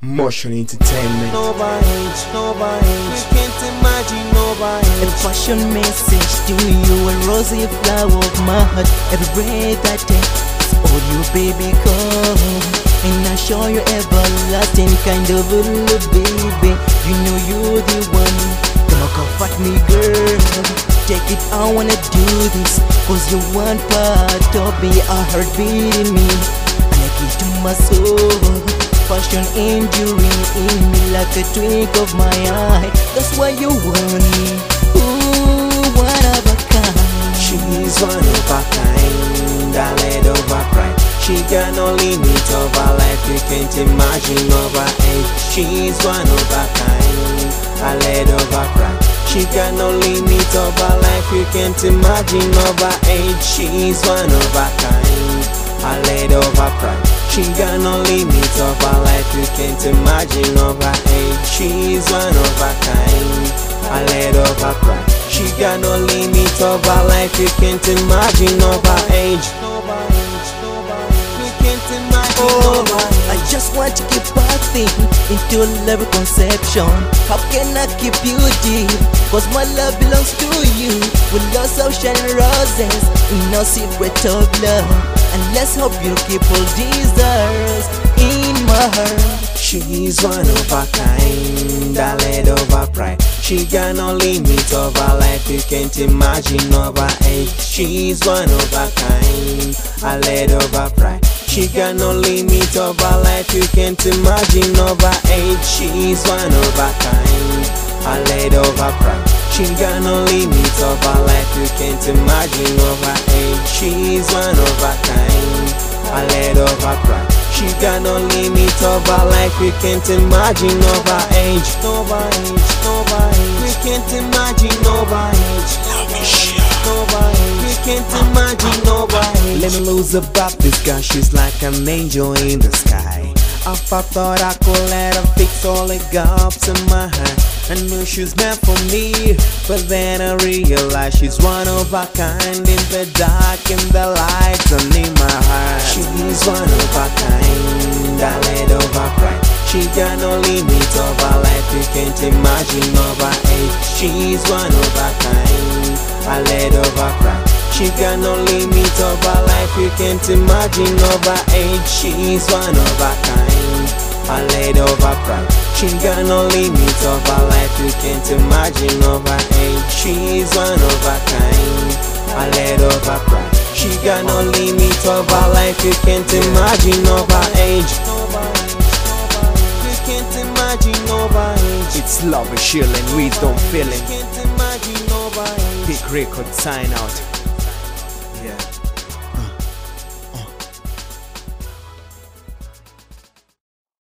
Motion Entertainment. We can't imagine nobody. A passion message to you, a rosy flower of my heart. Every breath I take is all you, baby, come. And I show you everlasting kind of a little baby. You know you're the one. Come on, comfort me, girl. Take it, I wanna do this. Cause you're one part of me, a heartbeat in me. And I give to my soul. Passion injury in me like a twinkle of my eye. That's why you want me. Ooh, one of a kind. She's one of a kind, a lady of a pride. She got no limit of her life, you can't imagine of her age. She's one of a kind, a lady of a pride. She got no limit of her life, you can't imagine of her age. She's one of a kind, a lady of a pride. She got no limit of her life, you can't imagine of her age. She's one of a kind, a lady of a pride. She got no limit of her life, you can't imagine of her age. You can't imagine of her age. I just want to keep passing into a level conception. How can I keep you deep? Cause my love belongs to you. With lots of shining roses, no secret of love. And let's hope you keep all desires in my heart. She's one of a kind, a lady of a pride. She got no limit of her life, you can't imagine of her age. She's one of a kind, a lady of a pride. She got no limit of her life, you can't imagine of her age. She's one of a kind, a lady of a pride. She got no limit of her life, you can't imagine of her age. She's one of a kind, a lady of a pride. She got no limit of her life, you can't imagine of her age. We can't imagine of her age. We can't imagine of her age. Let me lose about this girl, she's like an angel in the sky. If I thought I could let her fix all the gaps in my heart, I knew she's meant for me. But then I realized she's one of a kind. In the dark, in the light, and in my heart. She's one of a kind, a lady of a pride. She got no limit of her life, you can't imagine of her age. She's one of a kind, a lady of a pride. She got no limit of her life, you can't imagine of her age. She's one of a kind, a lady of a pride. She got no limit of her life, you can't imagine of her age. She's one of a kind, a lady of a pride. She got no limit of her life, you can't imagine of her age. You can't imagine of her age. It's love, a shield and wisdom feeling. You can't imagine of her age. Big record sign out. Yeah.